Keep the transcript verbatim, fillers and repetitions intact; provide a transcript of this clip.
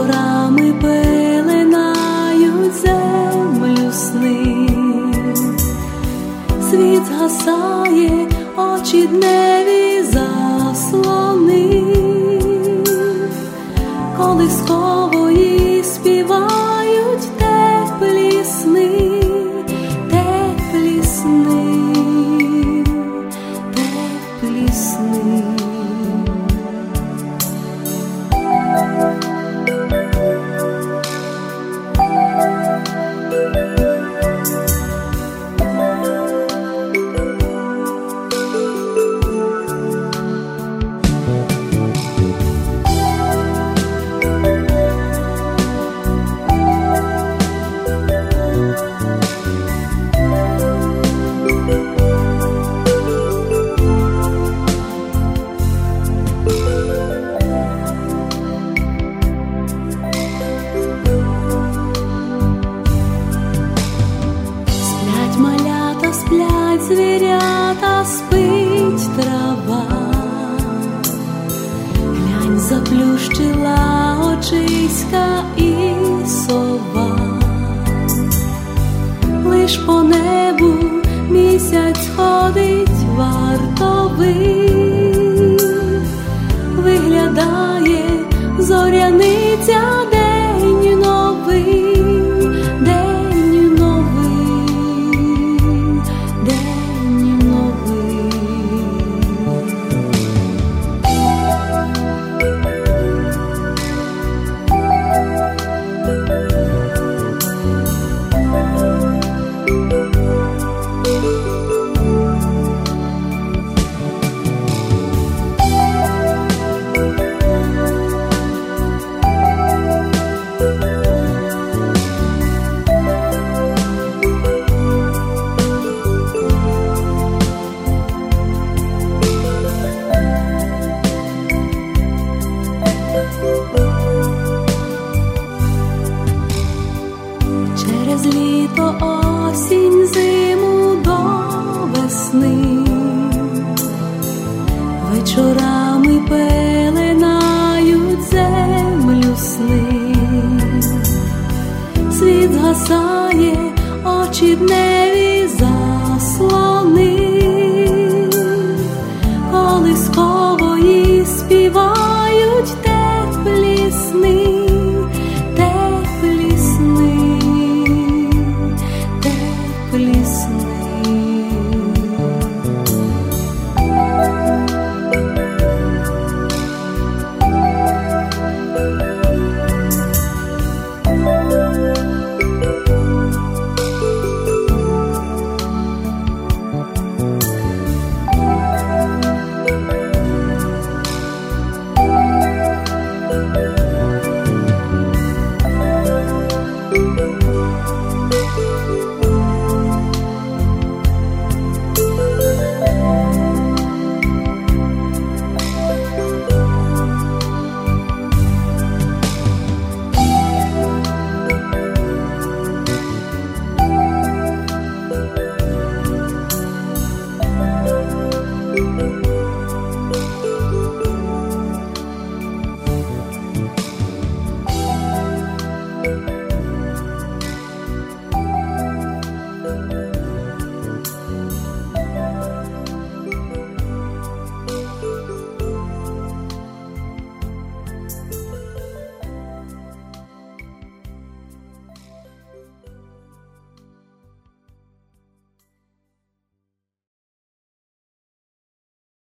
вечорами пеленають землю сни. Світ згасає, очі дневі заслонив, колискової співають теплі сни, теплі сни, теплі сни. Сплять звірята, спить трава, глянь, заплющила очиська і сова. Лиш по небу місяць ходить вартовий, виглядає зоряниця, день новий. Через літо, осінь, зиму до весни, вечорами пеленають землю сни. Світ згасає, очі дневі заслоняють,